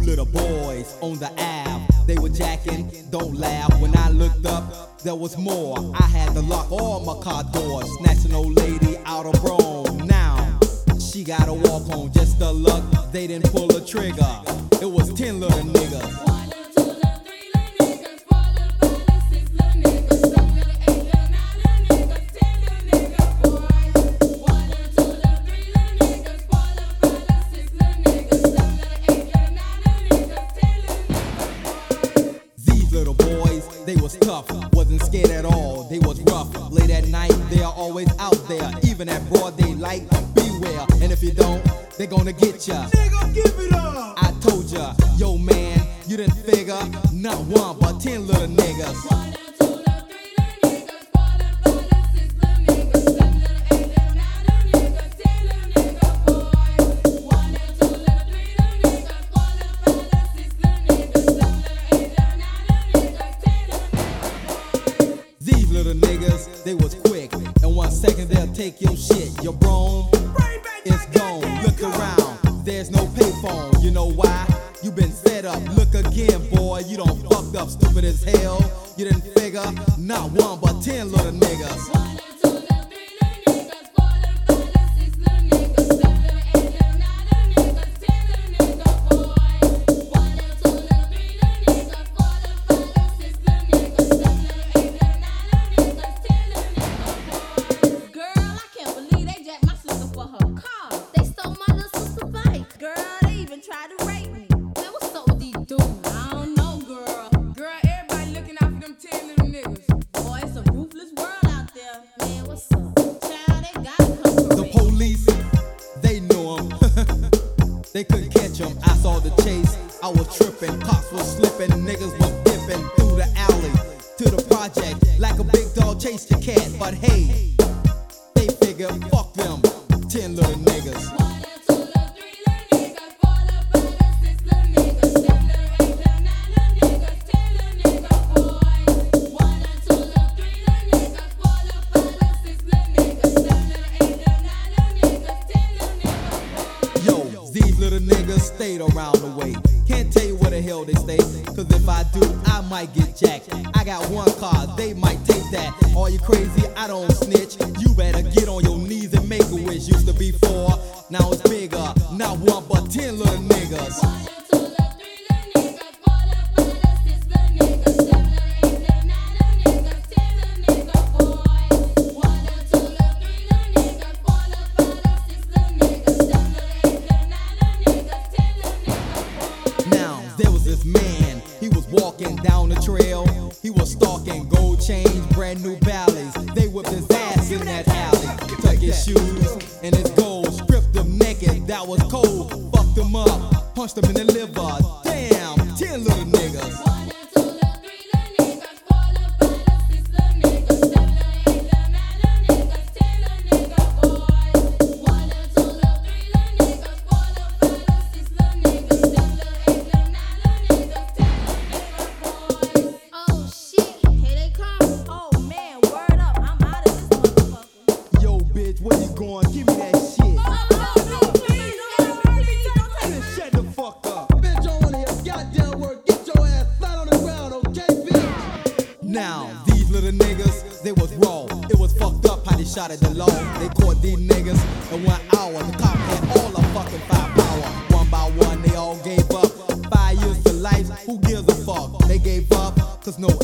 little boys on the Ave. They were jacking, don't laugh. When I looked up, there was more. I had to lock all my car doors. Snatch an old lady out of Rome. Now, she gotta walk home. Just the luck, they didn't pull the trigger. It was 10 little niggas. Little boys, they was tough, wasn't scared at all, they was rough. Late at night, they are always out there, even at broad daylight, beware. And if you don't, they gonna get ya. Nigga, give it up! I told ya, yo man, you didn't figure, not one but 10 little niggas. These little niggas, they was quick. In 1 second they'll take your shit. Your bro, it's gone. Look around, there's no payphone. You know why? You been set up. Look again, boy, you done fucked up. Stupid as hell. You didn't figure, not one but 10 little niggas. They couldn't catch him, I saw the chase. I was tripping, cops was slipping, niggas was dipping through the alley to the project like a big dog chased a cat. But hey, they figure, fuck them, 10 little niggas. These little niggas stayed around the way. Can't tell you where the hell they stay, cause if I do, I might get jacked. I got one car, they might take that. Are you crazy? I don't snitch. You better get on your knees and make a wish. Used to be 4, now it's bigger. Not one but 10 little niggas. There was this man, he was walking down the trail. He was stalking gold chains, brand new Bally's. They whipped his ass in that alley. Took his shoes and his gold, stripped him naked, that was cold. Fucked him up, punched him in the liver. Damn, 10 little niggas. Where you going? Give me that shit. Shut the fuck up. Bitch, don't wanna hear goddamn word. Get your ass flat on the ground, okay, bitch? Now, these little niggas, they was raw. It was fucked up how they shot at the law. They caught these niggas in 1 hour. The cop had all the fucking firepower. One by one, they all gave up. 5 years to life, who gives a fuck? They gave up, cause no